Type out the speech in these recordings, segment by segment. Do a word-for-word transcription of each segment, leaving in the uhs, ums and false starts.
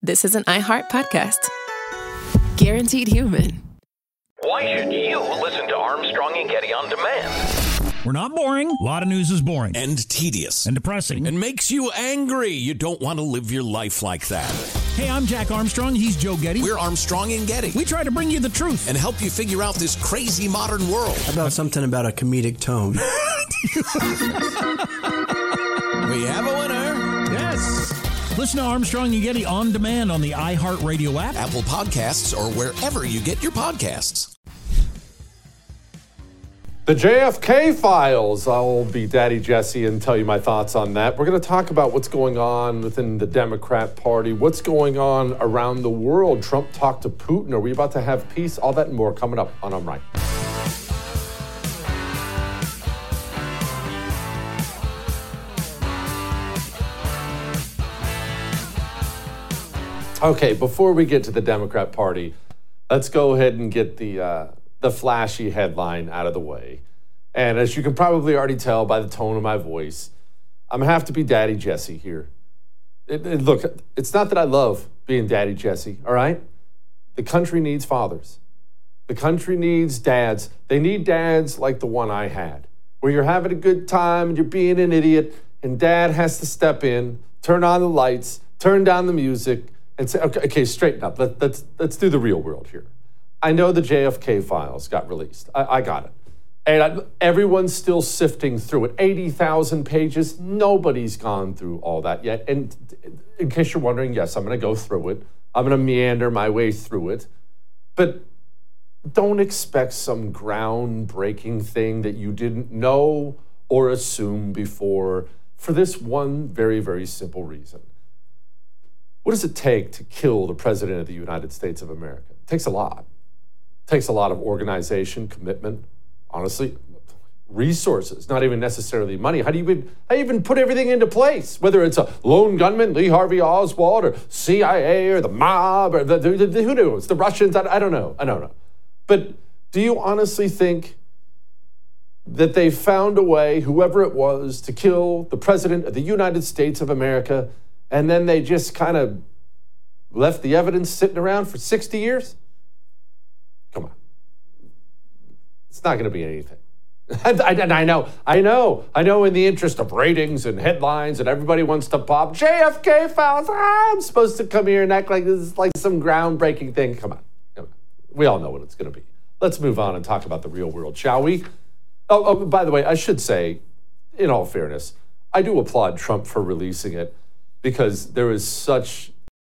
this is an iHeart podcast. Guaranteed human. Why should you listen to Armstrong and Getty on demand? We're not boring. A lot of news is boring. And tedious. And depressing. And makes you angry. You don't want to live your life like that. Hey, I'm Jack Armstrong. He's Joe Getty. We're Armstrong and Getty. We try to bring you the truth. And help you figure out this crazy modern world. How about something about a comedic tone? We have a winner. Yes. Listen to Armstrong and Getty on demand on the iHeartRadio app, Apple Podcasts, or wherever you get your podcasts. The J F K files. I'll be Daddy Jesse and tell you my thoughts on that. We're going to talk about what's going on within the Democrat Party, what's going on around the world. Trump talked to Putin. Are we about to have peace? All that and more coming up on I'm Right. Okay, before we get to the Democrat Party, let's go ahead and get the uh, the flashy headline out of the way. And as you can probably already tell by the tone of my voice, I'm gonna have to be Daddy Jesse here. It, it, look, it's not that I love being Daddy Jesse, all right? The country needs fathers. The country needs dads. They need dads like the one I had, where you're having a good time and you're being an idiot, and dad has to step in, turn on the lights, turn down the music, and say, okay, okay, straighten up. Let, let's, let's do the real world here. I know the J F K files got released. I, I got it. And I, everyone's still sifting through it. eighty thousand pages. Nobody's gone through all that yet. And in case you're wondering, yes, I'm going to go through it. I'm going to meander my way through it. But don't expect some groundbreaking thing that you didn't know or assume before, for this one very, very simple reason. What does it take to kill the President of the United States of America? It takes a lot. It takes a lot of organization, commitment, honestly, resources, not even necessarily money. How do you even, how do you even put everything into place? Whether it's a lone gunman, Lee Harvey Oswald, or C I A, or the mob, or the, the, the who knows, the Russians, I, I don't know, I don't know. But do you honestly think that they found a way, whoever it was, to kill the President of the United States of America, and then they just kind of left the evidence sitting around for sixty years? Come on. It's not going to be anything. And I, I know, I know, I know in the interest of ratings and headlines and everybody wants to pop J F K files. Ah, I'm supposed to come here and act like this is like some groundbreaking thing. Come on. Come on. We all know what it's going to be. Let's move on and talk about the real world, shall we? Oh, oh, by the way, I should say, in all fairness, I do applaud Trump for releasing it, because there is such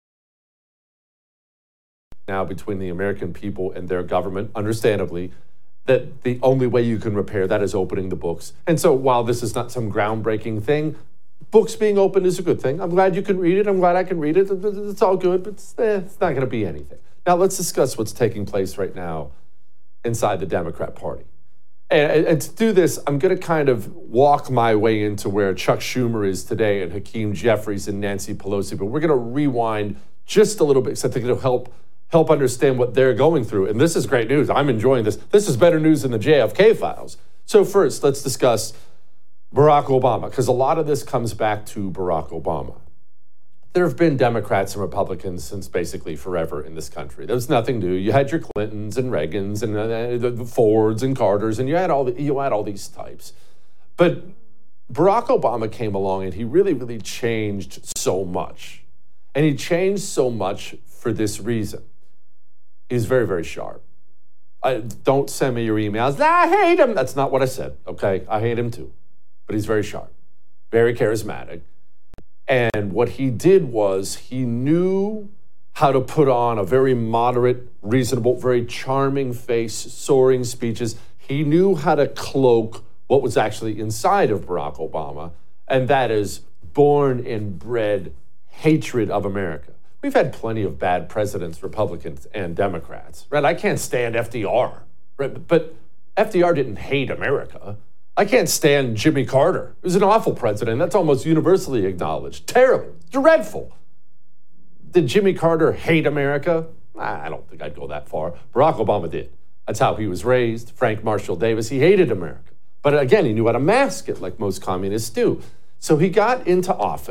now between the American people and their government, understandably, that the only way you can repair that is opening the books. And so while this is not some groundbreaking thing, books being opened is a good thing. I'm glad you can read it. I'm glad I can read it. It's all good, but it's, eh, it's not going to be anything. Now let's discuss what's taking place right now inside the Democrat Party. And, and to do this, I'm going to kind of walk my way into where Chuck Schumer is today and Hakeem Jeffries and Nancy Pelosi. But we're going to rewind just a little bit, because I think it'll help help understand what they're going through. And this is great news. I'm enjoying this. This is better news than the J F K files. So first, let's discuss Barack Obama, because a lot of this comes back to Barack Obama. There have been Democrats and Republicans since basically forever in this country. There was nothing new. You had your Clintons and Reagans and uh, the Fords and Carters, and you had all the, you had all these types. But Barack Obama came along, and he really, really changed so much. And he changed so much for this reason. He's very, very sharp. I, don't send me your emails. I hate him. That's not what I said, okay? I hate him too. But he's very sharp, very charismatic. And what he did was he knew how to put on a very moderate, reasonable, very charming face, soaring speeches. He knew how to cloak what was actually inside of Barack Obama, and that is born and bred hatred of America. We've had plenty of bad presidents, Republicans and Democrats, right? I can't stand F D R, right? But F D R didn't hate America. I can't stand Jimmy Carter. He was an awful president. That's almost universally acknowledged. Terrible, dreadful. Did Jimmy Carter hate America? I don't think I'd go that far. Barack Obama did. That's how he was raised. Frank Marshall Davis, he hated America. But again, he knew how to mask it like most communists do. So he got into office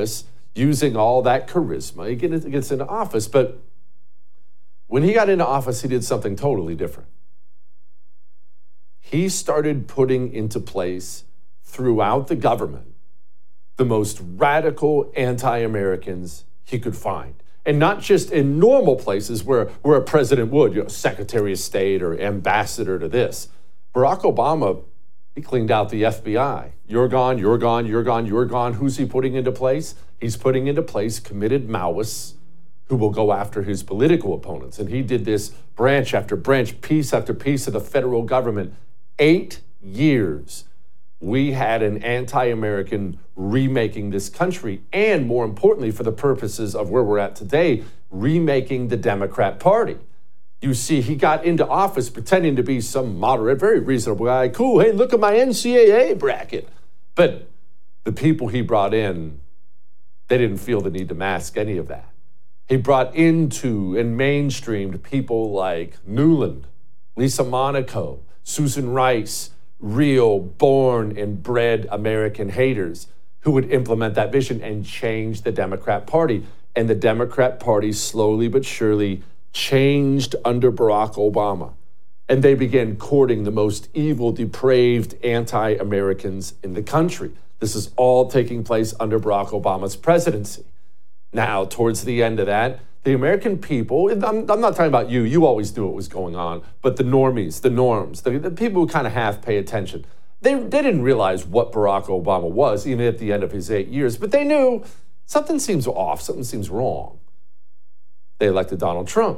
using all that charisma, he gets, gets into office. But when he got into office, he did something totally different. He started putting into place throughout the government the most radical anti-Americans he could find. And not just in normal places where, where a president would, you know, Secretary of State or ambassador to this. Barack Obama, he cleaned out the F B I. You're gone, you're gone, you're gone, you're gone. Who's he putting into place? He's putting into place committed Maoists who will go after his political opponents. And he did this branch after branch, piece after piece of the federal government. Eight years we had an anti-American remaking this country, and more importantly, for the purposes of where we're at today, remaking the Democrat Party. You see, he got into office pretending to be some moderate, very reasonable guy. Cool, hey, look at my N C A A bracket. But the people he brought in, they didn't feel the need to mask any of that. He brought into and mainstreamed people like Newland, Lisa Monaco, Susan Rice, real born and bred American haters who would implement that vision and change the Democrat Party. And the Democrat Party slowly but surely changed under Barack Obama. And they began courting the most evil, depraved anti-Americans in the country. This is all taking place under Barack Obama's presidency. Now, towards the end of that, the American people, I'm, I'm not talking about you, you always knew what was going on, but the normies, the norms, the, the people who kind of half pay attention, they, they didn't realize what Barack Obama was, even at the end of his eight years, but they knew something seems off, something seems wrong. They elected Donald Trump.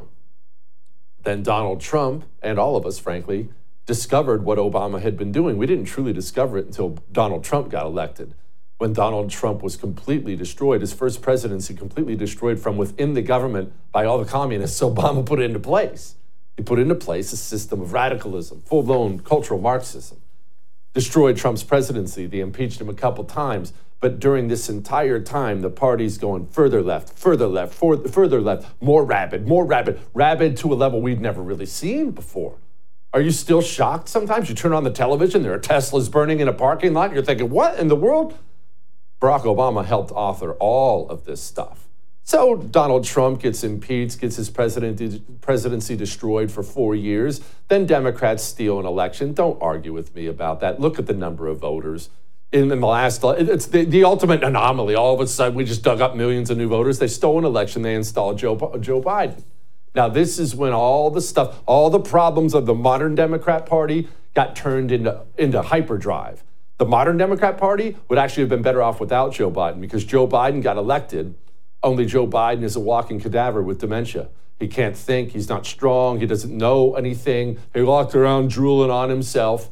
Then Donald Trump, and all of us, frankly, discovered what Obama had been doing. We didn't truly discover it until Donald Trump got elected. When Donald Trump was completely destroyed, his first presidency completely destroyed from within the government by all the communists, Obama put it into place. He put into place a system of radicalism, full-blown cultural Marxism. Destroyed Trump's presidency. They impeached him a couple times. But during this entire time, the party's going further left, further left, for, further left, more rabid, more rabid, rabid to a level we'd never really seen before. Are you still shocked sometimes? You turn on the television, there are Teslas burning in a parking lot, and you're thinking, what in the world? Barack Obama helped author all of this stuff. So Donald Trump gets impeached, gets his president, presidency destroyed for four years. Then Democrats steal an election. Don't argue with me about that. Look at the number of voters. In, in the last, it's the, the ultimate anomaly. All of a sudden, we just dug up millions of new voters. They stole an election. They installed Joe, Joe Biden. Now, this is when all the stuff, all the problems of the modern Democrat Party got turned into, into hyperdrive. The modern Democrat Party would actually have been better off without Joe Biden because Joe Biden got elected. Only Joe Biden is a walking cadaver with dementia. He can't think. He's not strong. He doesn't know anything. He walked around drooling on himself.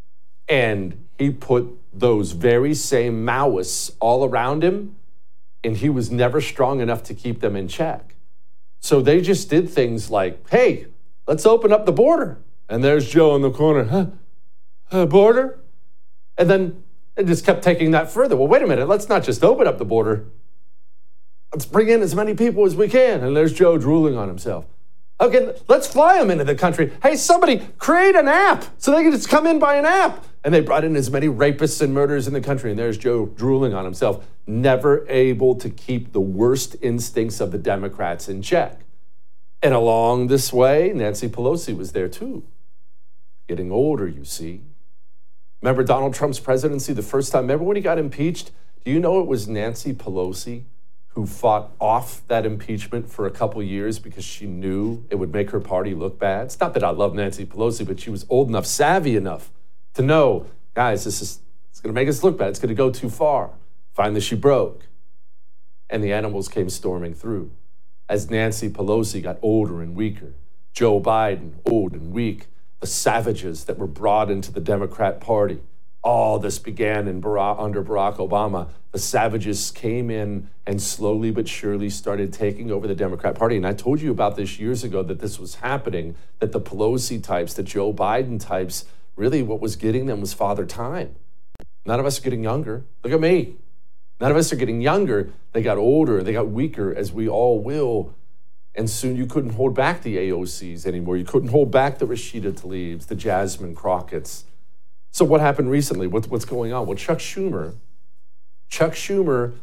And he put those very same Maoists all around him, and he was never strong enough to keep them in check. So they just did things like, hey, let's open up the border. And there's Joe in the corner. Huh? Uh, border? And then it just kept taking that further. Well, wait a minute. Let's not just open up the border. Let's bring in as many people as we can. And there's Joe drooling on himself. Okay, let's fly them into the country. Hey, somebody create an app so they can just come in by an app. And they brought in as many rapists and murderers in the country. And there's Joe drooling on himself, never able to keep the worst instincts of the Democrats in check. And along this way, Nancy Pelosi was there too. Getting older, you see. Remember Donald Trump's presidency the first time? Remember when he got impeached? Do you know it was Nancy Pelosi who fought off that impeachment for a couple years because she knew it would make her party look bad? It's not that I love Nancy Pelosi, but she was old enough, savvy enough to know, guys, this is it's going to make us look bad. It's going to go too far. Finally, she broke. And the animals came storming through. As Nancy Pelosi got older and weaker, Joe Biden, old and weak, the savages that were brought into the Democrat Party, all this began in Barack, under Barack Obama. The savages came in and slowly but surely started taking over the Democrat Party. And I told you about this years ago that this was happening, that the Pelosi types, the Joe Biden types, really what was getting them was father time. None of us are getting younger. Look at me. None of us are getting younger. They got older. They got weaker, as we all will. And soon you couldn't hold back the A O Cs anymore. You couldn't hold back the Rashida Tlaibs, the Jasmine Crockett's. So what happened recently? What, what's going on? Well, Chuck Schumer, Chuck Schumer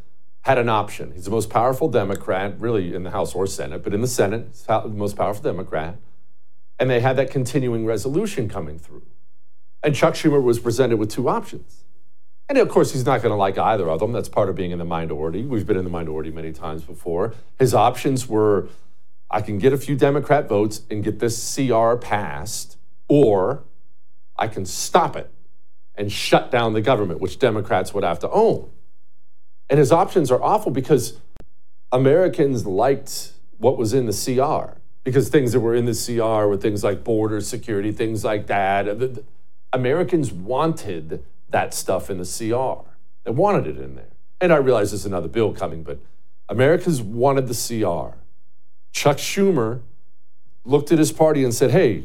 had an option. He's the most powerful Democrat, really in the House or Senate, but in the Senate, he's the most powerful Democrat. And they had that continuing resolution coming through. And Chuck Schumer was presented with two options. And of course, he's not going to like either of them. That's part of being in the minority. We've been in the minority many times before. His options were, I can get a few Democrat votes and get this C R passed, or I can stop it and shut down the government, which Democrats would have to own. And his options are awful because Americans liked what was in the C R, because things that were in the C R were things like border security, things like that. Americans wanted that stuff in the C R. They wanted it in there. And I realize there's another bill coming, but Americans wanted the C R. Chuck Schumer looked at his party and said, hey,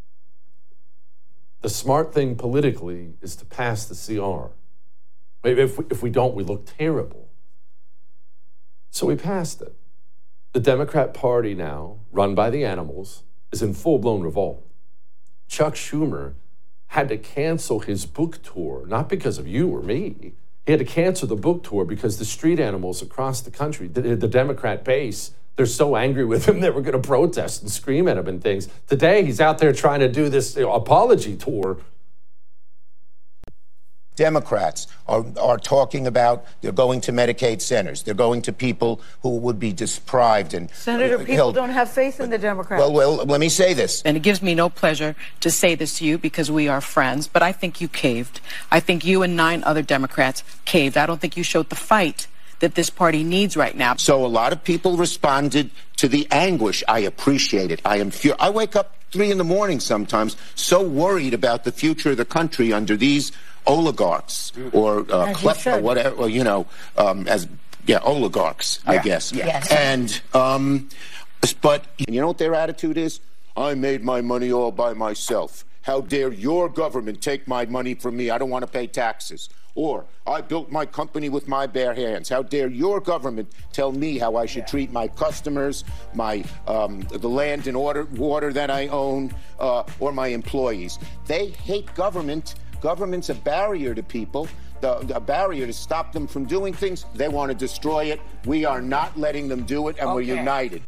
the smart thing politically is to pass the C R. If we, if we don't, we look terrible. So we passed it. The Democrat Party now, run by the animals, is in full-blown revolt. Chuck Schumer had to cancel his book tour, not because of you or me. He had to cancel the book tour because the street animals across the country, the, the Democrat base, they're so angry with him they were going to protest and scream at him and things. Today, he's out there trying to do this you know, apology tour. Democrats are, are talking about they're going to Medicaid centers. They're going to people who would be deprived and Senator, people killed. don't have faith in the Democrats. Well, well, let me say this. And it gives me no pleasure to say this to you because we are friends, but I think you caved. I think you and nine other Democrats caved. I don't think you showed the fight that this party needs right now. So a lot of people responded to the anguish. I appreciate it. I am furious. I wake up three in the morning sometimes so worried about the future of the country under these oligarchs or uh, klep- or whatever, or, you know, um, as yeah, oligarchs, yeah. I guess. Yes. And um, but you know what their attitude is? I made my money all by myself. How dare your government take my money from me? I don't want to pay taxes. Or I built my company with my bare hands. How dare your government tell me how I should treat my customers, my um, the land and order, water that I own, uh, or my employees? They hate government. Government's a barrier to people, the, the barrier to stop them from doing things. They want to destroy it. We are not letting them do it, and okay. We're united.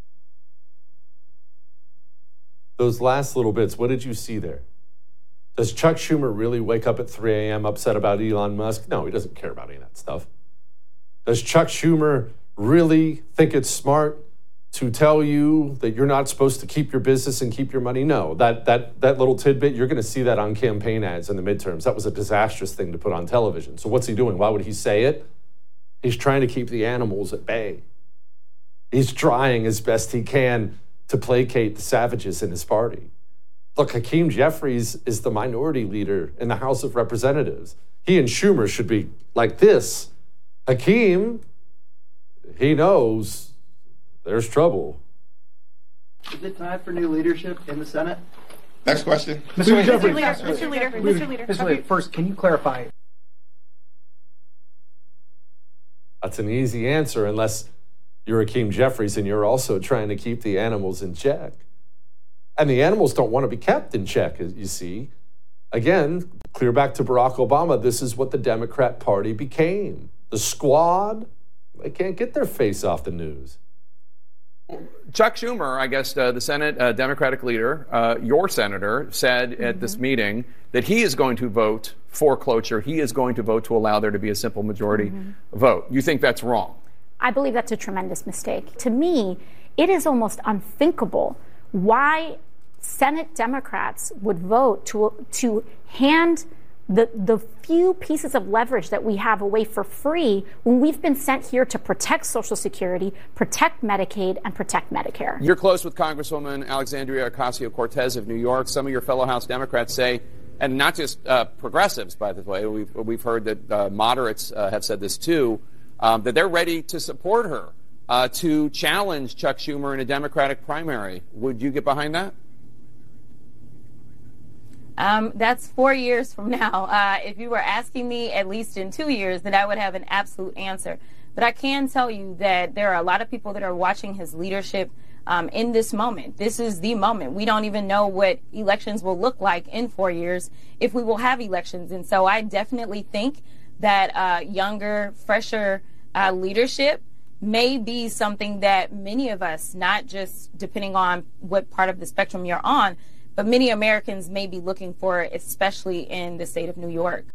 Those last little bits, what did you see there? Does Chuck Schumer really wake up at three a.m. upset about Elon Musk? No, he doesn't care about any of that stuff. Does Chuck Schumer really think it's smart to tell you that you're not supposed to keep your business and keep your money? No, that that that little tidbit, you're going to see that on campaign ads in the midterms. That was a disastrous thing to put on television. So what's he doing? Why would he say it? He's trying to keep the animals at bay. He's trying as best he can to placate the savages in his party. Look, Hakeem Jeffries is the minority leader in the House of Representatives. He and Schumer should be like this. Hakeem, he knows there's trouble. Is it time for new leadership in the Senate? Next question. Mister Mister Leader, Leader, Mister Leader, Mister Leader. Mister Leader, first, can you clarify? That's an easy answer unless you're Hakeem Jeffries and you're also trying to keep the animals in check. And the animals don't want to be kept in check, you see. Again, clear back to Barack Obama, this is what the Democrat Party became. The squad, they can't get their face off the news. Chuck Schumer, I guess uh, the Senate uh, Democratic leader, uh, your senator, said mm-hmm. at this meeting that he is going to vote for cloture. He is going to vote to allow there to be a simple majority mm-hmm. vote. You think that's wrong? I believe that's a tremendous mistake. To me, it is almost unthinkable why Senate Democrats would vote to to hand the the few pieces of leverage that we have away for free when we've been sent here to protect Social Security, protect Medicaid, and protect Medicare. You're close with Congresswoman Alexandria Ocasio-Cortez of New York. Some of your fellow House Democrats say, and not just uh, progressives, by the way, we've, we've heard that uh, moderates uh, have said this too, um, that they're ready to support her uh, to challenge Chuck Schumer in a Democratic primary. Would you get behind that? Um, that's four years from now. Uh, if you were asking me at least in two years, then I would have an absolute answer. But I can tell you that there are a lot of people that are watching his leadership um, in this moment. This is the moment. We don't even know what elections will look like in four years if we will have elections. And so I definitely think that uh, younger, fresher uh, leadership may be something that many of us, not just depending on what part of the spectrum you're on, but many Americans may be looking for, especially in the state of New York.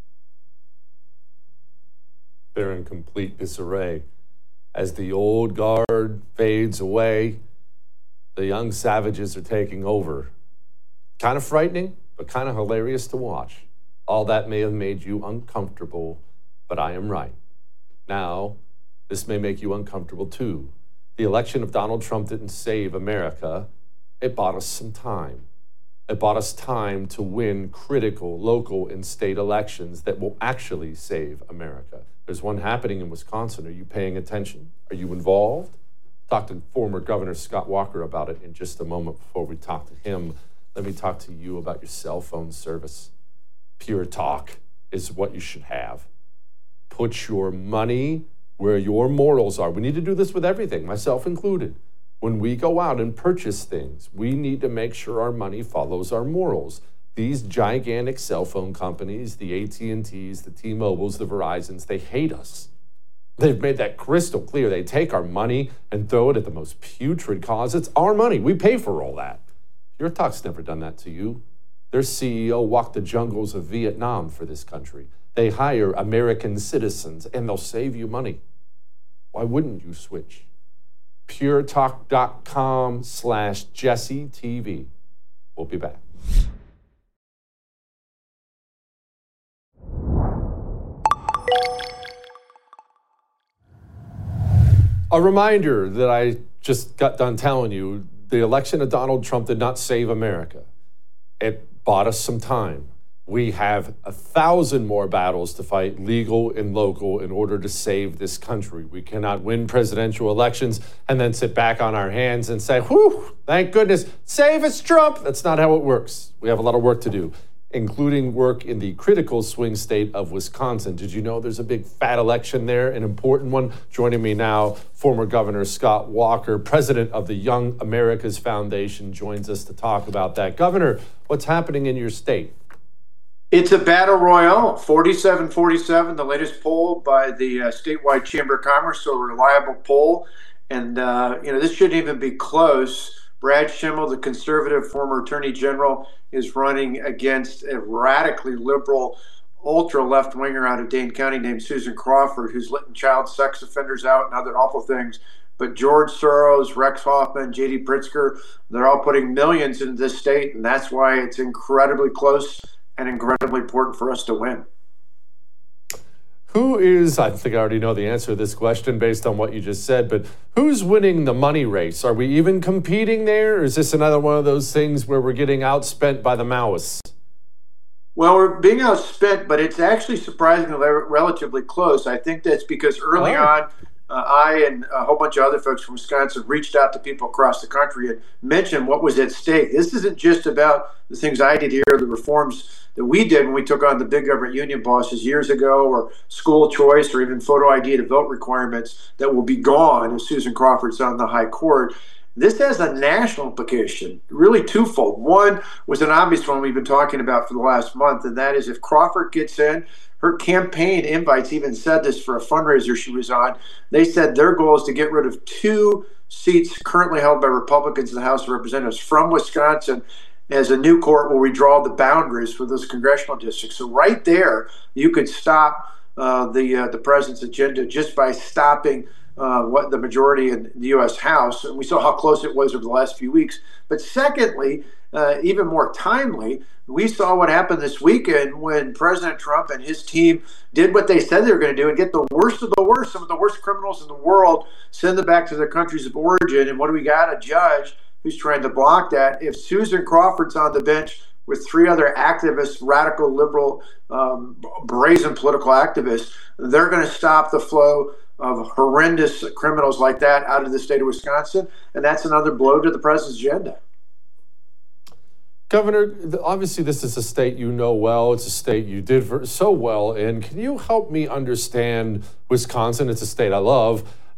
They're in complete disarray. As the old guard fades away, the young savages are taking over. Kind of frightening, but kind of hilarious to watch. All that may have made you uncomfortable, but I am right. Now, this may make you uncomfortable too. The election of Donald Trump didn't save America. It bought us some time. It bought us time to win critical local and state elections that will actually save America. There's one happening in Wisconsin. Are you paying attention? Are you involved? Talk to former Governor Scott Walker about it in just a moment. Before we talk to him, let me talk to you about your cell phone service. Pure Talk is what you should have. Put your money where your morals are. We need to do this with everything, myself included. When we go out and purchase things, we need to make sure our money follows our morals. These gigantic cell phone companies, the A T and T's, the T-Mobiles, the Verizons, they hate us. They've made that crystal clear. They take our money and throw it at the most putrid cause. It's our money. We pay for all that. Pure Talk's never done that to you. Their C E O walked the jungles of Vietnam for this country. They hire American citizens, and they'll save you money. Why wouldn't you switch? puretalk.com slash Jesse TV. We'll be back. A reminder that I just got done telling you, the election of Donald Trump did not save America. It bought us some time. We have a thousand more battles to fight, legal and local, in order to save this country. We cannot win presidential elections and then sit back on our hands and say, whew, thank goodness, save us, Trump. That's not how it works. We have a lot of work to do, including work in the critical swing state of Wisconsin. Did you know there's a big fat election there, an important one? Joining me now, former Governor Scott Walker, president of the Young America's Foundation, joins us to talk about that. Governor, what's happening in your state? It's a battle royale, forty-seven forty-seven, the latest poll by the uh, statewide Chamber of Commerce, so a reliable poll. And, uh, you know, this shouldn't even be close. Brad Schimel, the conservative former attorney general, is running against a radically liberal, ultra left-winger out of Dane County named Susan Crawford, who's letting child sex offenders out and other awful things. But George Soros, Rex Hoffman, J D Pritzker, they're all putting millions into this state, and that's why it's incredibly close and incredibly important for us to win. Who is, I think I already know the answer to this question based on what you just said, but who's winning the money race? Are we even competing there? Or is this another one of those things where we're getting outspent by the Maoists? Well, we're being outspent, but it's actually surprisingly relatively close. I think that's because early oh. on, uh, I and a whole bunch of other folks from Wisconsin reached out to people across the country and mentioned what was at stake. This isn't just about the things I did here, the reforms that we did when we took on the big government union bosses years ago, or school choice, or even photo I D to vote requirements that will be gone if Susan Crawford's on the high court. This has a national implication, really twofold. One was an obvious one we've been talking about for the last month, and that is if Crawford gets in, her campaign invites even said this for a fundraiser she was on. They said their goal is to get rid of two seats currently held by Republicans in the House of Representatives from Wisconsin, as a new court will redraw the boundaries for those congressional districts. So right there, you could stop uh, the uh, the president's agenda just by stopping uh, what the majority in the U S House. And we saw how close it was over the last few weeks. But secondly, uh, even more timely, we saw what happened this weekend when President Trump and his team did what they said they were going to do and get the worst of the worst, some of the worst criminals in the world, send them back to their countries of origin. And what do we got? A judge who's trying to block that. If Susan Crawford's on the bench with three other activists, radical, liberal, um, brazen political activists, they're going to stop the flow of horrendous criminals like that out of the state of Wisconsin, and that's another blow to the president's agenda. Governor, obviously this is a state you know well. It's a state you did so well in. Can you help me understand Wisconsin? It's a state I love.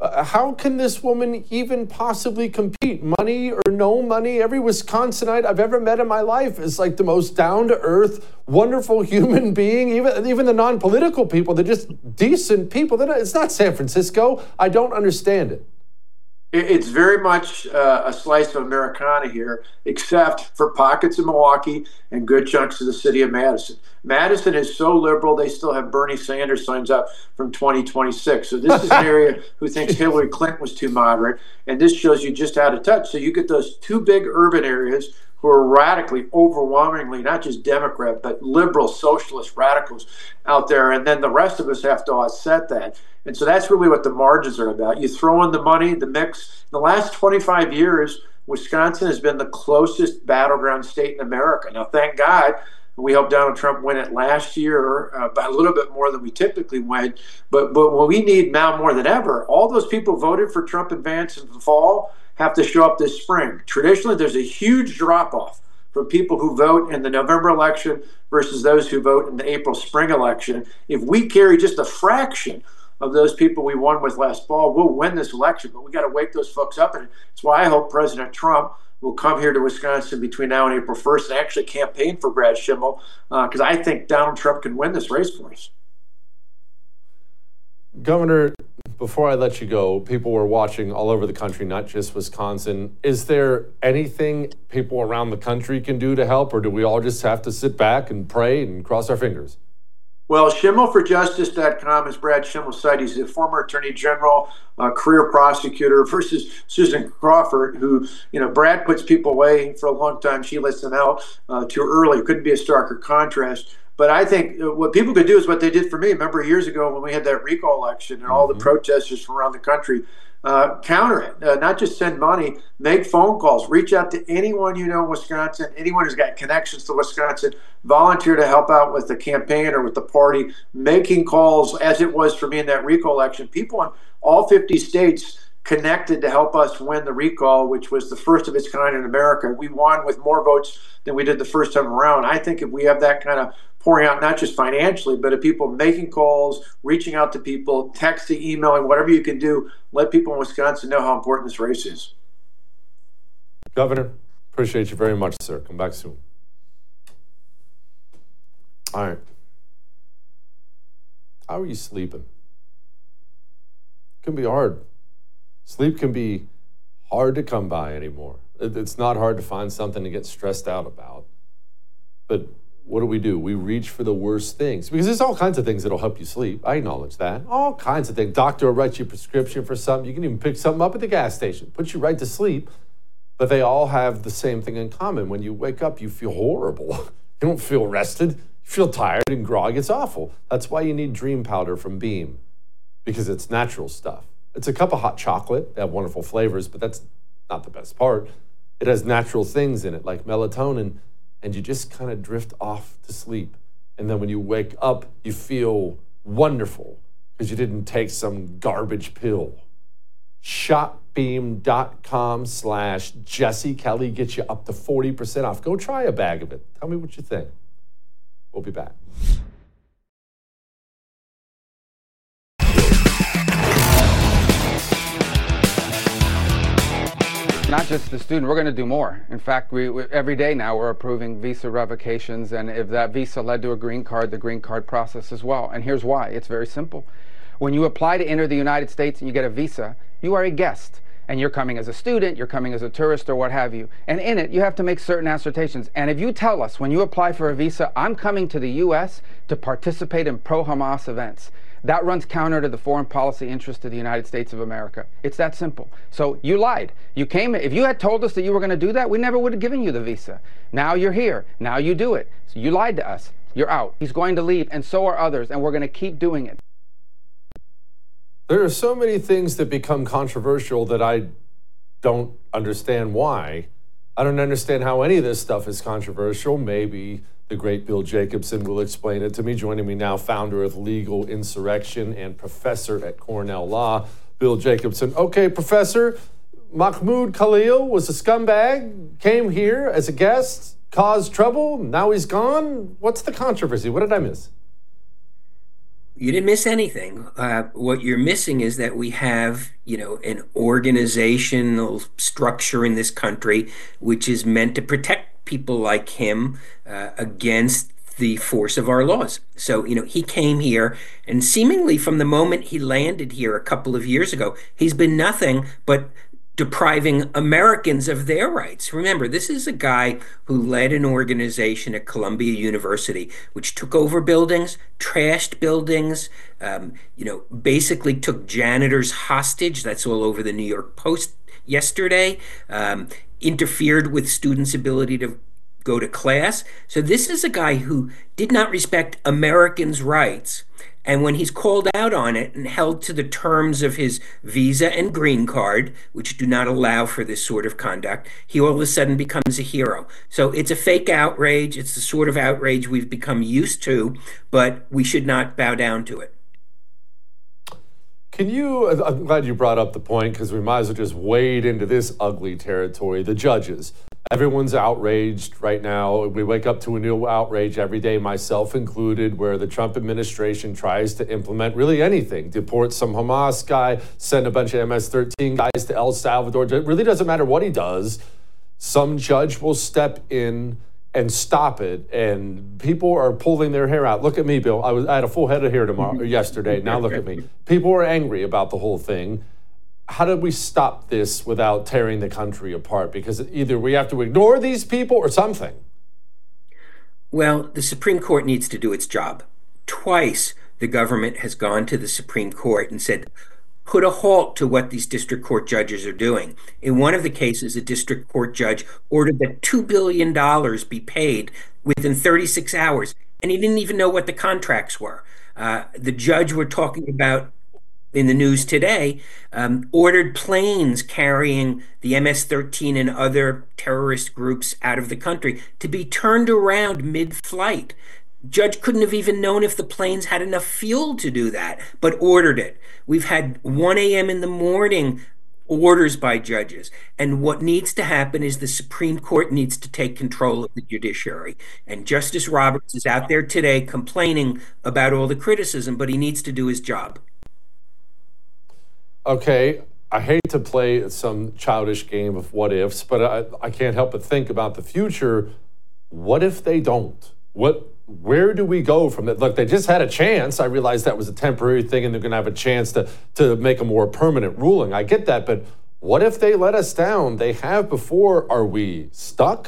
Uh, how can this woman even possibly compete? Money or no money? Every Wisconsinite I've ever met in my life is like the most down-to-earth, wonderful human being. Even, even the non-political people, they're just decent people. They're not, it's not San Francisco. I don't understand it. It's very much uh, a slice of Americana here, except for pockets of Milwaukee and good chunks of the city of Madison. Madison is so liberal, they still have Bernie Sanders signs up from twenty twenty-six. So this is an area who thinks Hillary Clinton was too moderate, and this shows you just out of touch. So you get those two big urban areas who are radically, overwhelmingly, not just Democrat, but liberal, socialist radicals out there, and then the rest of us have to offset that. And so that's really what the margins are about. You throw in the money, the mix. In the last twenty-five years, Wisconsin has been the closest battleground state in America. Now, thank God, we helped Donald Trump win it last year uh, by a little bit more than we typically win. But, but what we need now more than ever, all those people voted for Trump in advance in the fall have to show up this spring. Traditionally, there's a huge drop-off from people who vote in the November election versus those who vote in the April spring election. If we carry just a fraction of those people we won with last fall, we'll win this election, but we got to wake those folks up. And it's why I hope President Trump will come here to Wisconsin between now and April first and actually campaign for Brad Schimel, because uh, I think Donald Trump can win this race for us. Governor, before I let you go, people were watching all over the country, not just Wisconsin. Is there anything people around the country can do to help, or do we all just have to sit back and pray and cross our fingers? Well, Schimel for Justice dot com is Brad Schimel's site. He's a former attorney general, uh, career prosecutor, versus Susan Crawford, who, you know, Brad puts people away for a long time. She lets them out uh, too early. Couldn't be a starker contrast. But I think what people could do is what they did for me. Remember years ago when we had that recall election and all the protesters from around the country, uh, counter it, uh, not just send money, make phone calls, reach out to anyone you know in Wisconsin, anyone who's got connections to Wisconsin, volunteer to help out with the campaign or with the party, making calls as it was for me in that recall election. People in all fifty states connected to help us win the recall, which was the first of its kind in America. We won with more votes than we did the first time around. I think if we have that kind of pouring out, not just financially, but of people making calls, reaching out to people, texting, emailing, whatever you can do, let people in Wisconsin know how important this race is. Governor, appreciate you very much, sir. Come back soon. All right. How are you sleeping? It can be hard. Sleep can be hard to come by anymore. It's not hard to find something to get stressed out about. But what do we do? We reach for the worst things, because there's all kinds of things that'll help you sleep. I acknowledge that. All kinds of things. Doctor will write you a prescription for something. You can even pick something up at the gas station, put you right to sleep. But they all have the same thing in common. When you wake up, you feel horrible. You don't feel rested. You feel tired and groggy. It's awful. That's why you need Dream Powder from Beam, because it's natural stuff. It's a cup of hot chocolate. They have wonderful flavors, but that's not the best part. It has natural things in it, like melatonin, and you just kind of drift off to sleep. And then when you wake up, you feel wonderful because you didn't take some garbage pill. Shopbeam.com slash Jesse Kelly gets you up to forty percent off. Go try a bag of it. Tell me what you think. We'll be back. Not just the student, we're going to do more. In fact, we, we every day now we're approving visa revocations, and if that visa led to a green card, the green card process as well. And here's why. It's very simple. When you apply to enter the United States and you get a visa, you are a guest. And you're coming as a student, you're coming as a tourist, or what have you. And in it, you have to make certain assertions. And if you tell us when you apply for a visa, I'm coming to the U S to participate in pro-Hamas events, that runs counter to the foreign policy interest of the United States of America. It's that simple. So you lied. You came, if you had told us that you were going to do that, we never would have given you the visa. Now you're here. Now you do it. So you lied to us. You're out. He's going to leave, and so are others, and we're going to keep doing it. There are so many things that become controversial that I don't understand why. I don't understand how any of this stuff is controversial. Maybe the great Bill Jacobson will explain it to me. Joining me now, founder of Legal Insurrection and professor at Cornell Law, Bill Jacobson. Okay, Professor, Mahmoud Khalil was a scumbag, came here as a guest, caused trouble, now he's gone. What's the controversy? What did I miss? You didn't miss anything. Uh, what you're missing is that we have, you know, an organizational structure in this country which is meant to protect people like him uh, against the force of our laws. So, you know, he came here, and seemingly from the moment he landed here a couple of years ago, he's been nothing but depriving Americans of their rights. Remember, this is a guy who led an organization at Columbia University, which took over buildings, trashed buildings, um, you know, basically took janitors hostage. That's all over the New York Post yesterday, um, interfered with students' ability to go to class. So this is a guy who did not respect Americans' rights. And when he's called out on it and held to the terms of his visa and green card, which do not allow for this sort of conduct, he all of a sudden becomes a hero. So it's a fake outrage. It's the sort of outrage we've become used to, but we should not bow down to it. Can you, I'm glad you brought up the point, because we might as well just wade into this ugly territory. The judges. Everyone's outraged right now. We wake up to a new outrage every day, myself included, where the Trump administration tries to implement really anything. Deport some Hamas guy, send a bunch of M S thirteen guys to El Salvador. It really doesn't matter what he does. Some judge will step in and stop it, and people are pulling their hair out. Look at me, Bill. I was I had a full head of hair tomorrow, yesterday. Now look at me. People are angry about the whole thing. How do we stop this without tearing the country apart? Because either we have to ignore these people or something. Well, the Supreme Court needs to do its job. Twice the government has gone to the Supreme Court and said, put a halt to what these district court judges are doing. In one of the cases, a district court judge ordered that two billion dollars be paid within thirty-six hours, and he didn't even know what the contracts were. Uh, the judge we're talking about in the news today, um, ordered planes carrying the M S thirteen and other terrorist groups out of the country to be turned around mid-flight. Judge couldn't have even known if the planes had enough fuel to do that, but ordered it. We've had one a.m. in the morning orders by judges. And what needs to happen is the Supreme Court needs to take control of the judiciary. And Justice Roberts is out there today complaining about all the criticism, but he needs to do his job. Okay, I hate to play some childish game of what ifs, but I, I can't help but think about the future. What if they don't? What? Where do we go from that? Look, they just had a chance. I realize that was a temporary thing and they're going to have a chance to, to make a more permanent ruling. I get that, but what if they let us down? They have before. Are we stuck?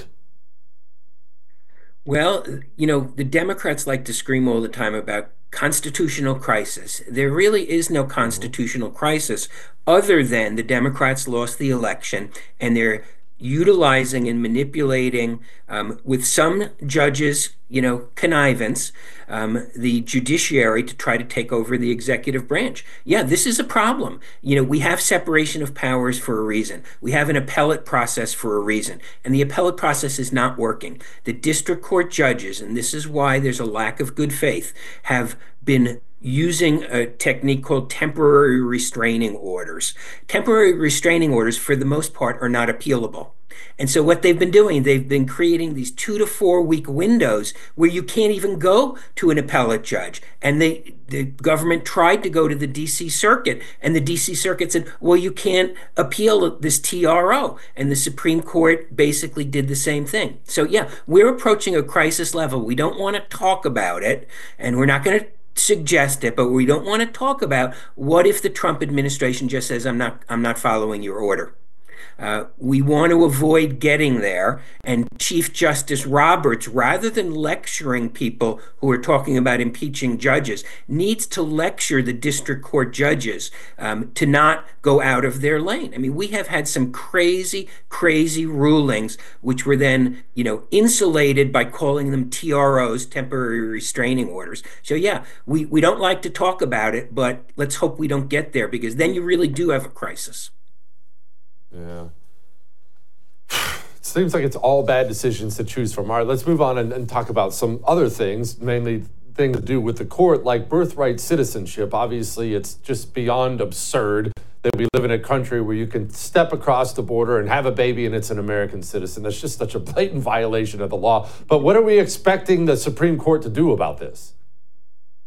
Well, you know, the Democrats like to scream all the time about constitutional crisis. There really is no constitutional crisis other than the Democrats lost the election and they're utilizing and manipulating um, with some judges, you know, connivance, um, the judiciary to try to take over the executive branch. Yeah, this is a problem. You know, we have separation of powers for a reason. We have an appellate process for a reason. And the appellate process is not working. The district court judges, and this is why there's a lack of good faith, have been using a technique called temporary restraining orders. Temporary restraining orders, for the most part, are not appealable. And so what they've been doing, they've been creating these two to four week windows where you can't even go to an appellate judge. And they, the government tried to go to the D C Circuit, and the D C Circuit said, well, you can't appeal this T R O. And the Supreme Court basically did the same thing. So yeah, we're approaching a crisis level. We don't want to talk about it, and we're not going to suggest it, but we don't want to talk about what if the Trump administration just says, I'm not, I'm not following your order. Uh, we want to avoid getting there. And Chief Justice Roberts, rather than lecturing people who are talking about impeaching judges, needs to lecture the district court judges um, to not go out of their lane. I mean, we have had some crazy, crazy rulings, which were then, you know, insulated by calling them T R Os, temporary restraining orders. So yeah, we, we don't like to talk about it, but let's hope we don't get there, because then you really do have a crisis. Yeah. It seems like it's all bad decisions to choose from. All right, let's move on and, and talk about some other things, mainly things to do with the court, like birthright citizenship. Obviously, it's just beyond absurd that we live in a country where you can step across the border and have a baby and it's an American citizen. That's just such a blatant violation of the law. But what are we expecting the Supreme Court to do about this?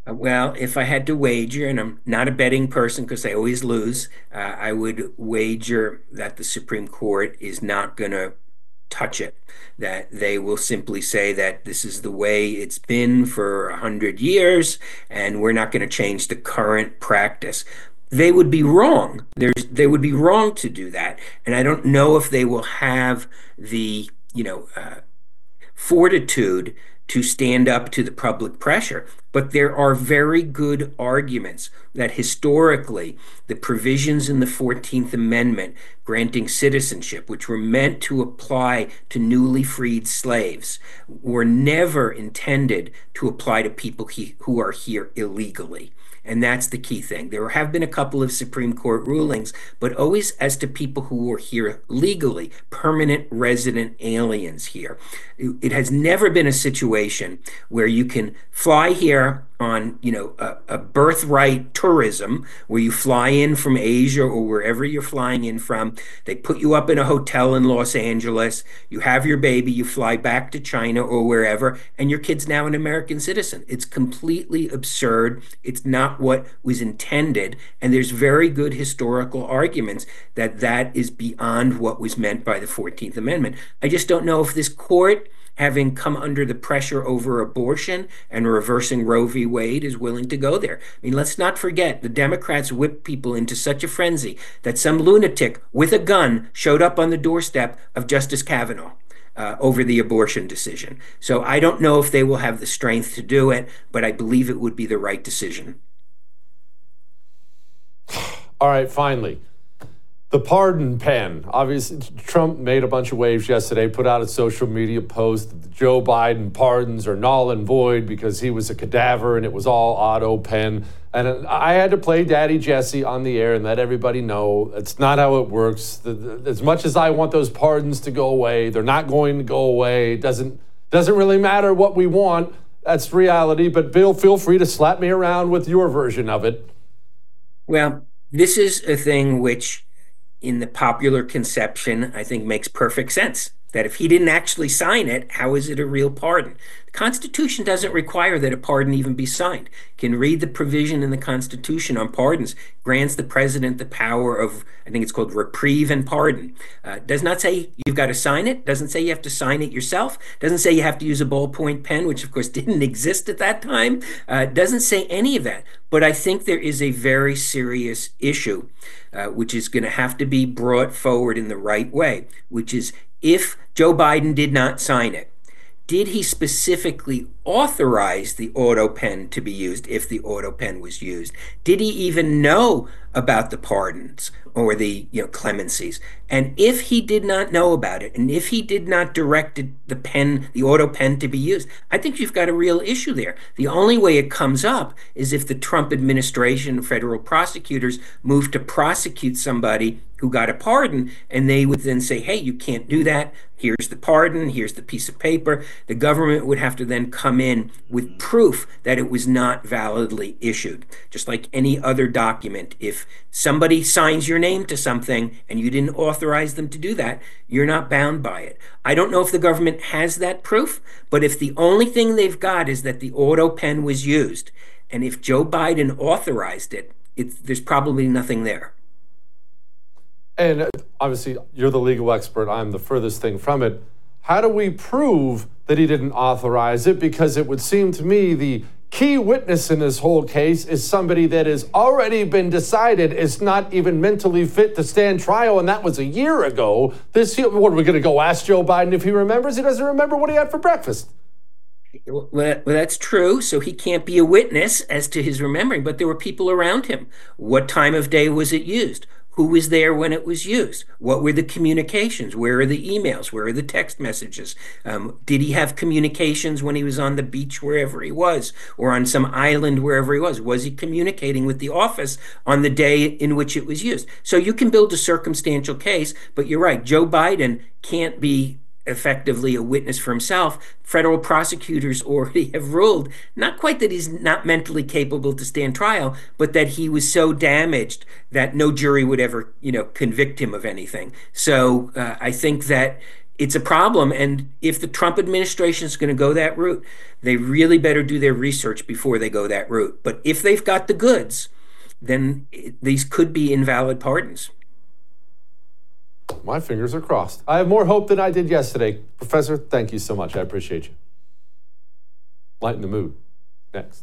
Well, if I had to wager, and I'm not a betting person because I always lose, uh, I would wager that the Supreme Court is not going to touch it, that they will simply say that this is the way it's been for a hundred years, and we're not going to change the current practice. They would be wrong. There's, they would be wrong to do that. And I don't know if they will have the, you know, uh, fortitude to stand up to the public pressure. But there are very good arguments that historically the provisions in the fourteenth Amendment granting citizenship, which were meant to apply to newly freed slaves, were never intended to apply to people he, who are here illegally. And that's the key thing. There have been a couple of Supreme Court rulings, but always as to people who are here legally, permanent resident aliens here. It has never been a situation where you can fly here on, you know, a, a birthright tourism, where you fly in from Asia or wherever you're flying in from. They put you up in a hotel in Los Angeles. You have your baby. You fly back to China or wherever, and your kid's now an American citizen. It's completely absurd. It's not what was intended, and there's very good historical arguments that that is beyond what was meant by the fourteenth Amendment. I just don't know if this court, having come under the pressure over abortion and reversing Roe v. Wade, is willing to go there. I mean, let's not forget, the Democrats whipped people into such a frenzy that some lunatic with a gun showed up on the doorstep of Justice Kavanaugh uh, over the abortion decision. So I don't know if they will have the strength to do it, but I believe it would be the right decision. All right, finally. The pardon pen. Obviously, Trump made a bunch of waves yesterday, put out a social media post that the Joe Biden pardons are null and void because he was a cadaver and it was all auto pen. And I had to play Daddy Jesse on the air and let everybody know it's not how it works. As much as I want those pardons to go away, they're not going to go away. It doesn't, doesn't really matter what we want. That's reality. But Bill, feel free to slap me around with your version of it. Well, this is a thing which, in the popular conception, I think makes perfect sense. That if he didn't actually sign it, how is it a real pardon? The Constitution doesn't require that a pardon even be signed. You can read the provision in the Constitution on pardons, grants the president the power of, I think it's called reprieve and pardon. Uh, does not say you've got to sign it, doesn't say you have to sign it yourself, doesn't say you have to use a ballpoint pen, which of course didn't exist at that time, uh, doesn't say any of that. But I think there is a very serious issue, uh, which is going to have to be brought forward in the right way, which is, if Joe Biden did not sign it, did he specifically authorize the auto pen to be used if the auto pen was used? Did he even know about the pardons or the, you know, clemencies? And if he did not know about it, and if he did not direct the pen, the auto pen to be used, I think you've got a real issue there. The only way it comes up is if the Trump administration, federal prosecutors, move to prosecute somebody who got a pardon, and they would then say, hey, you can't do that. Here's the pardon, here's the piece of paper. The government would have to then come in with proof that it was not validly issued. Just like any other document, if somebody signs your name to something and you didn't authorize them to do that, you're not bound by it. I don't know if the government has that proof, but if the only thing they've got is that the auto pen was used, and if Joe Biden authorized it, it's, there's probably nothing there. And obviously, you're the legal expert. I'm the furthest thing from it. How do we prove that he didn't authorize it? Because it would seem to me the key witness in this whole case is somebody that has already been decided is not even mentally fit to stand trial, and that was a year ago. This, what, are we going to go ask Joe Biden if he remembers? He doesn't remember what he had for breakfast. Well, well, that's true. So he can't be a witness as to his remembering, but there were people around him. What time of day was it used? Who was there when it was used? What were the communications? Where are the emails? Where are the text messages? Um, did he have communications when he was on the beach wherever he was, or on some island wherever he was? Was he communicating with the office on the day in which it was used? So you can build a circumstantial case, but you're right, Joe Biden can't be effectively a witness for himself. Federal prosecutors already have ruled, not quite that he's not mentally capable to stand trial, but that he was so damaged that no jury would ever, you know, convict him of anything. So uh, I think that it's a problem. And if the Trump administration is going to go that route, they really better do their research before they go that route. But if they've got the goods, then these could be invalid pardons. My fingers are crossed. I have more hope than I did yesterday. Professor, thank you so much. I appreciate you. Lighten the mood. Next.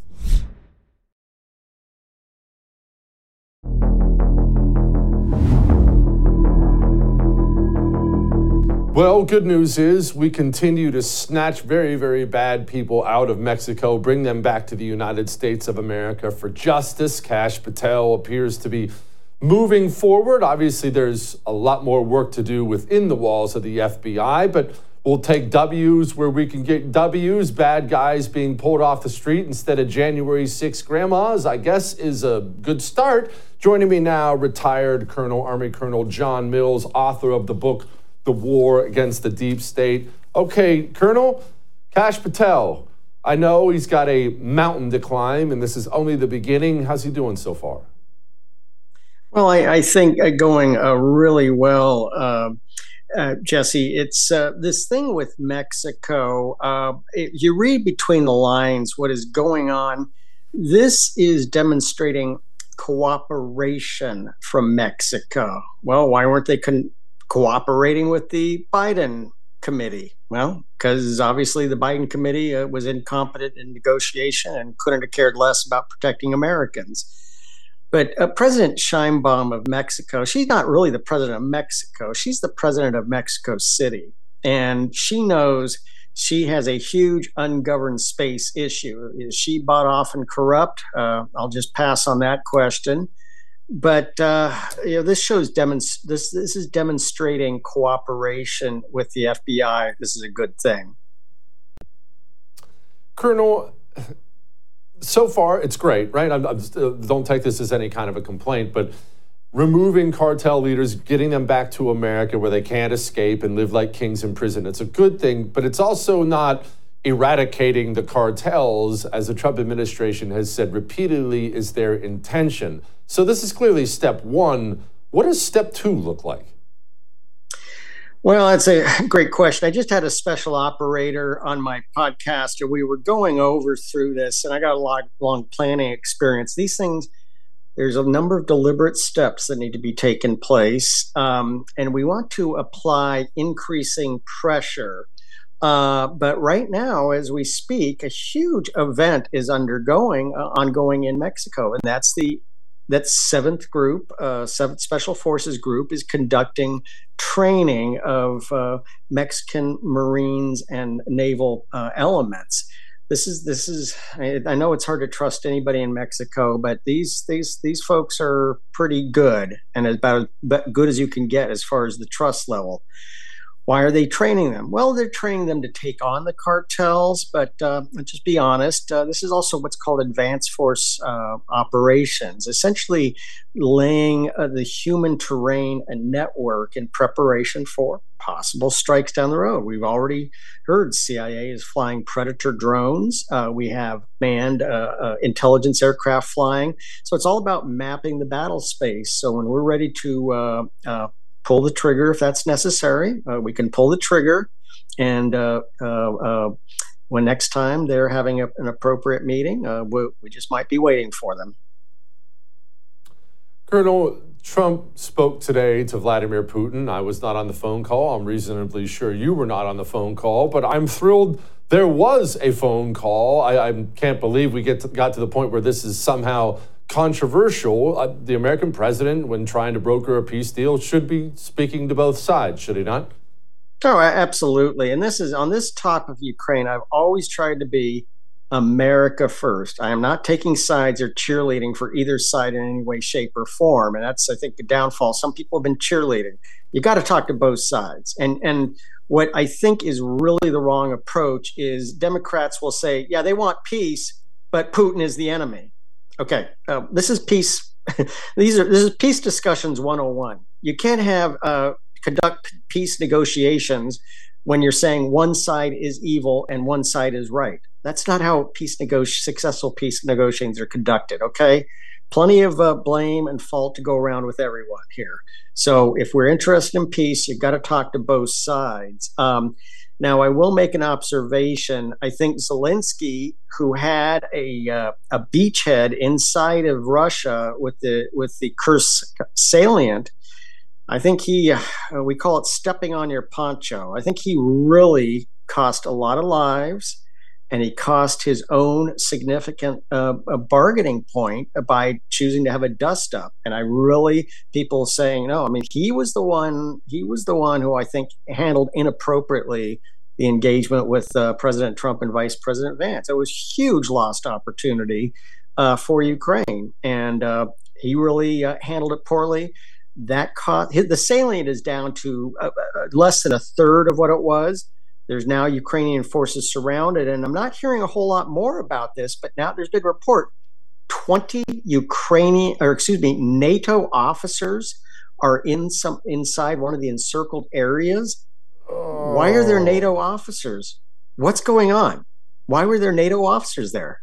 Well, good news is we continue to snatch very, very bad people out of Mexico, bring them back to the United States of America for justice. Kash Patel appears to be moving forward. Obviously, there's a lot more work to do within the walls of the F B I, but we'll take W's where we can get W's. Bad guys being pulled off the street instead of January sixth grandmas, I guess, is a good start. Joining me now, retired Colonel, Army Colonel John Mills, author of the book, The War Against the Deep State. Okay, Colonel, Kash Patel, I know he's got a mountain to climb, and this is only the beginning. How's he doing so far? Well, I, I think uh, going uh, really well, uh, uh, Jesse. It's uh, this thing with Mexico. Uh, it, you read between the lines what is going on. This is demonstrating cooperation from Mexico. Well, why weren't they con- cooperating with the Biden committee? Well, because obviously the Biden committee uh, was incompetent in negotiation and couldn't have cared less about protecting Americans. But uh, President Sheinbaum of Mexico, she's not really the president of Mexico. She's the president of Mexico City. And she knows she has a huge ungoverned space issue. Is she bought off and corrupt? Uh, I'll just pass on that question. But uh, you know, this shows demonst- this this is demonstrating cooperation with the F B I. This is a good thing. Colonel, so far it's great, right? I'm, I'm just, uh, don't take this as any kind of a complaint, but removing cartel leaders, getting them back to America where they can't escape and live like kings in prison, it's a good thing, but it's also not eradicating the cartels, as the Trump administration has said repeatedly is their intention. So this is clearly step one. What does step two look like? Well, that's a great question. I just had a special operator on my podcast, and we were going over through this, and I got a lot long planning experience. These things, there's a number of deliberate steps that need to be taken place, um, and we want to apply increasing pressure. Uh, but right now, as we speak, a huge event is undergoing, uh, ongoing in Mexico, and that's the that seventh group, uh, seventh Special Forces group, is conducting training of uh, Mexican Marines and naval uh, elements. This is this is. I, I know it's hard to trust anybody in Mexico, but these these these folks are pretty good, and about as good as you can get as far as the trust level. Why are they training them? Well, they're training them to take on the cartels, but uh, let's just be honest, uh, this is also what's called advanced force uh, operations, essentially laying uh, the human terrain and network in preparation for possible strikes down the road. We've already heard C I A is flying Predator drones. Uh, we have manned uh, uh, intelligence aircraft flying. So it's all about mapping the battle space. So when we're ready to uh, uh, pull the trigger if that's necessary. Uh, we can pull the trigger, and uh, uh, uh, when next time they're having a, an appropriate meeting, uh, we, we just might be waiting for them. Colonel, Trump spoke today to Vladimir Putin. I was not on the phone call. I'm reasonably sure you were not on the phone call, but I'm thrilled there was a phone call. I, I can't believe we get to, got to the point where this is somehow controversial. Uh, the American president, when trying to broker a peace deal, should be speaking to both sides, should he not? Oh, absolutely. And this is on this topic of Ukraine, I've always tried to be America first. I am not taking sides or cheerleading for either side in any way, shape, or form. And that's, I think, the downfall. Some people have been cheerleading. You got to talk to both sides. And and what I think is really the wrong approach is Democrats will say, yeah, they want peace, but Putin is the enemy. Okay, uh, this is peace. These are this is peace discussions one oh one. You can't have uh, conduct peace negotiations when you're saying one side is evil and one side is right. That's not how peace nego- successful peace negotiations are conducted. Okay, plenty of uh, blame and fault to go around with everyone here. So if we're interested in peace, you've got to talk to both sides. Um, now, I will make an observation. I think Zelensky, who had a uh, a beachhead inside of Russia with the with the Kursk salient, I think he, uh, we call it stepping on your poncho. I think he really cost a lot of lives, and he cost his own significant uh, a bargaining point by choosing to have a dust up. And I really, people saying, no, I mean, he was the one, he was the one who I think handled inappropriately the engagement with uh, President Trump and Vice President Vance. It was huge lost opportunity uh, for Ukraine. And uh, he really uh, handled it poorly. That cost, the salient is down to uh, less than a third of what it was. There's now Ukrainian forces surrounded, and I'm not hearing a whole lot more about this, but now there's been a report. twenty Ukrainian, or excuse me, NATO officers are in some inside one of the encircled areas. Oh. Why are there NATO officers? What's going on? Why were there NATO officers there?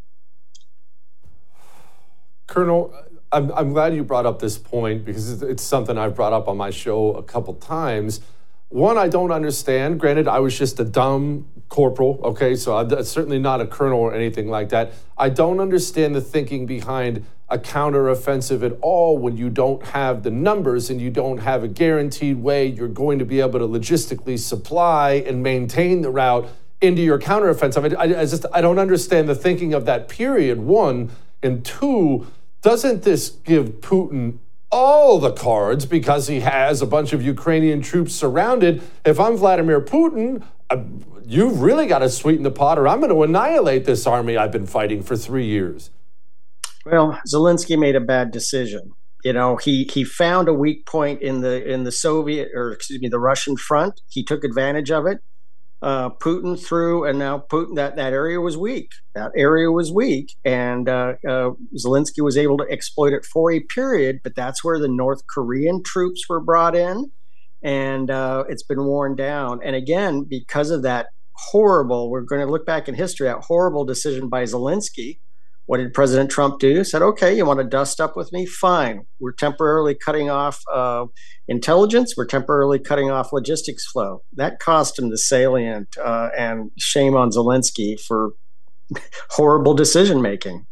Colonel, I'm, I'm glad you brought up this point, because it's something I've brought up on my show a couple times. One, I don't understand. Granted, I was just a dumb corporal, okay? So I'm certainly not a colonel or anything like that. I don't understand the thinking behind a counteroffensive at all when you don't have the numbers and you don't have a guaranteed way you're going to be able to logistically supply and maintain the route into your counteroffensive. I, I just, I don't understand the thinking of that period, one. And two, doesn't this give Putin all the cards because he has a bunch of Ukrainian troops surrounded? If I'm Vladimir Putin, uh, you've really got to sweeten the pot, or I'm going to annihilate this army I've been fighting for three years. Well, Zelensky made a bad decision. You know, he he found a weak point in the in the Soviet, or excuse me, the Russian front. He took advantage of it. Uh, Putin threw, and now Putin, that, that area was weak. That area was weak, and uh, uh, Zelensky was able to exploit it for a period, but that's where the North Korean troops were brought in, and uh, it's been worn down. And again, because of that horrible, we're going to look back in history, that horrible decision by Zelensky. What did President Trump do? He said, okay, you want to dust up with me? Fine. We're temporarily cutting off uh, intelligence. We're temporarily cutting off logistics flow. That cost him the salient, uh, and shame on Zelensky for horrible decision-making.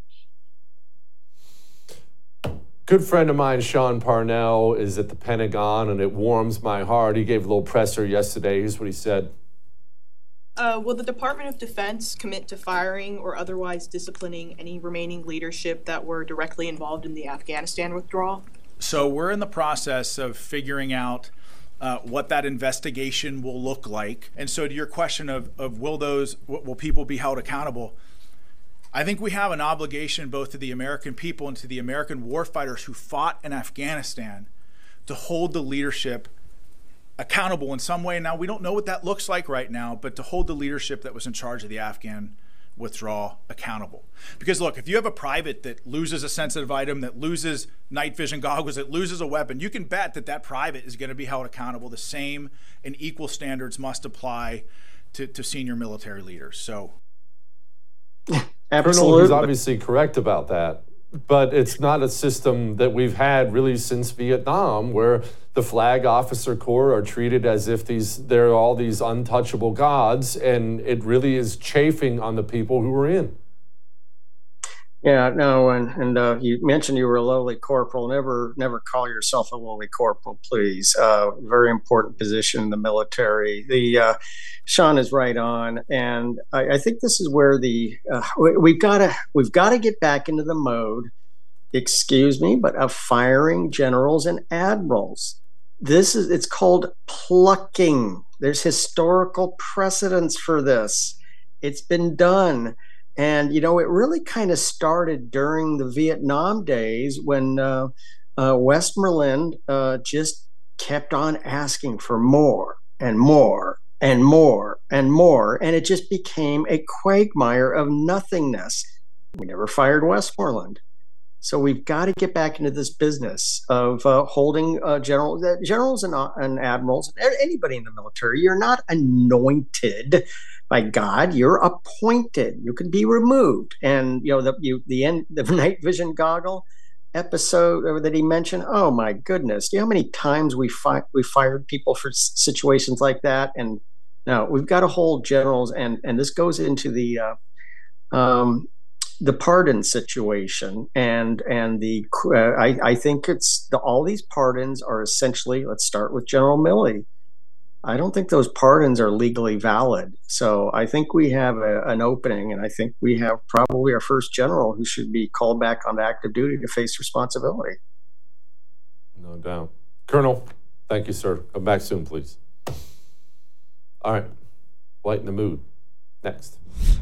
Good friend of mine, Sean Parnell, is at the Pentagon, and it warms my heart. He gave a little presser yesterday. Here's what he said. Uh, will the Department of Defense commit to firing or otherwise disciplining any remaining leadership that were directly involved in the Afghanistan withdrawal? So we're in the process of figuring out uh, what that investigation will look like. And so to your question of, of will those, will people be held accountable? I think we have an obligation both to the American people and to the American warfighters who fought in Afghanistan to hold the leadership accountable in some way. Now, we don't know what that looks like right now, but to hold the leadership that was in charge of the Afghan withdrawal accountable. Because look, if you have a private that loses a sensitive item, that loses night vision goggles, that loses a weapon, you can bet that that private is going to be held accountable. The same and equal standards must apply to, to senior military leaders. So, Colonel is obviously correct about that. But it's not a system that we've had really since Vietnam, where the flag officer corps are treated as if these they're all these untouchable gods, and it really is chafing on the people who were in. Yeah, no, and and uh, you mentioned you were a lowly corporal. Never, never call yourself a lowly corporal, please. Uh, very important position in the military. The uh, Sean is right on, and I, I think this is where the uh, we, we've got to we've got to get back into the mode. Excuse me, but of firing generals and admirals. This is it's called plucking. There's historical precedence for this. It's been done. And, you know, it really kind of started during the Vietnam days when uh, uh, Westmoreland uh, just kept on asking for more and more and more and more. And it just became a quagmire of nothingness. We never fired Westmoreland. So we've got to get back into this business of uh, holding uh, general, uh, generals and, uh, and admirals, anybody in the military. You're not anointed by God, you're appointed. You can be removed. And, you know, the you, the, end, the night vision goggle, episode that he mentioned, oh my goodness, do you know how many times we fi- we fired people for s- situations like that? And now we've got to hold generals, and and this goes into the uh, um, the pardon situation, and and the uh, I I think it's the, all these pardons are essentially, let's start with General Milley. I don't think those pardons are legally valid. So I think we have a, an opening, and I think we have probably our first general who should be called back onto active duty to face responsibility. No doubt. Colonel, thank you, sir. Come back soon, please. All right. Lighten the mood. Next.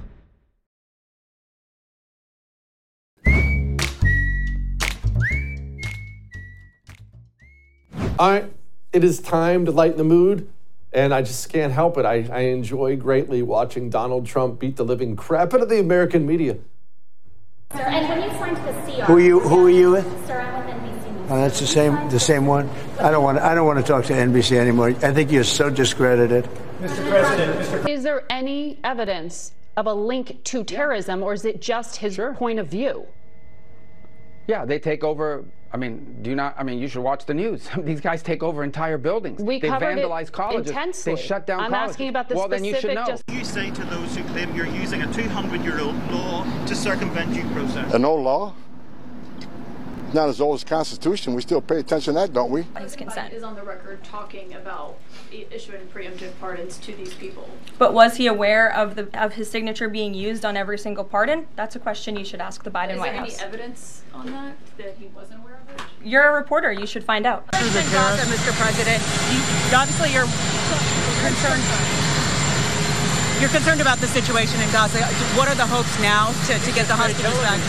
All right. It is time to lighten the mood. And I just can't help it. I, I enjoy greatly watching Donald Trump beat the living crap out of the American media. Sir, and when you signed the C R, who are you? Who are you with? Sir, I'm with N B C News. Oh, that's the same. The same one. I don't want. I don't want to talk to N B C anymore. I think you're so discredited. Mister President, Mister Is there any evidence of a link to terrorism, or is it just his sure. point of view? Yeah, they take over. I mean, do you not? I mean, you should watch the news. These guys take over entire buildings. We they covered vandalize it colleges. Intensely. They shut down I'm colleges. asking about the well, specific. Then you should know. Just- you say to those who claim you're using a two hundred year old law to circumvent due process? An old law? Not as old as the Constitution. We still pay attention to that, don't we? His consent is on the record talking about issuing preemptive pardons to these people. But was he aware of the of his signature being used on every single pardon? That's a question you should ask the Biden is White there House. Any evidence on that that he wasn't aware of it? You're a reporter. You should find out. Gaza, Mister President, you, obviously you're concerned. You're concerned about the situation in Gaza. What are the hopes now to, to get the hostages back?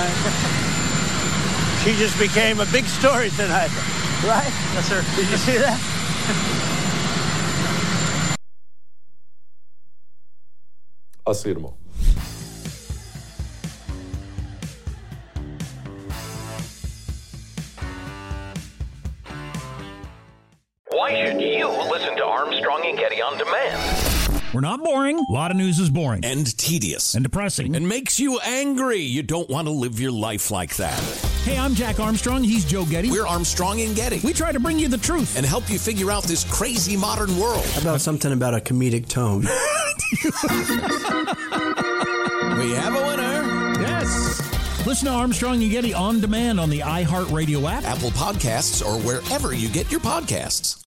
She just became a big story tonight, right? Yes, sir. Did you see that? I'll see you tomorrow. Why should you listen to Armstrong and Getty on demand? We're not boring. A lot of news is boring. And tedious. And depressing. And makes you angry. You don't want to live your life like that. Hey, I'm Jack Armstrong. He's Joe Getty. We're Armstrong and Getty. We try to bring you the truth and help you figure out this crazy modern world. How about something about a comedic tone? We have a winner. Yes. Listen to Armstrong and Getty on demand on the iHeartRadio app, Apple Podcasts, or wherever you get your podcasts.